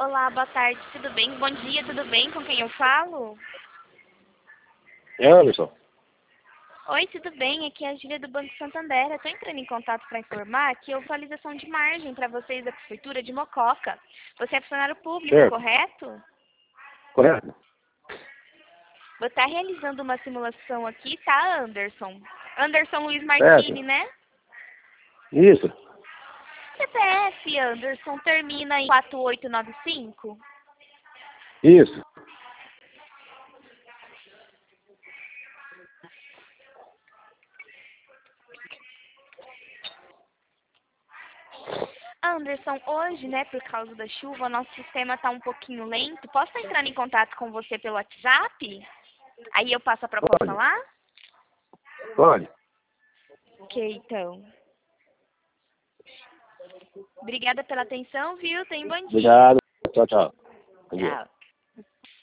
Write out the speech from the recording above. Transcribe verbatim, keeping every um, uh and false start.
Olá, boa tarde, tudo bem? Bom dia, tudo bem? Com quem eu falo? É, Anderson. Oi, tudo bem? Aqui é a Júlia do Banco Santander. Eu estou entrando em contato para informar que houve atualização de margem para vocês da Prefeitura de Mococa. Você é funcionário público, Certo. correto? Correto? Vou estar realizando uma simulação aqui, tá, Anderson? Anderson Luiz Certo. Martini, né? Isso. C P F, Anderson, termina em quatro oito nove cinco? Isso. Anderson, hoje, né, por causa da chuva, o nosso sistema está um pouquinho lento. Posso entrar em contato com você pelo WhatsApp? Aí eu passo a proposta Pode. lá? Pode. Ok, então. Obrigada pela atenção, viu? Tenha um bom dia. Obrigado. Tchau, tchau. Bom dia. Tchau.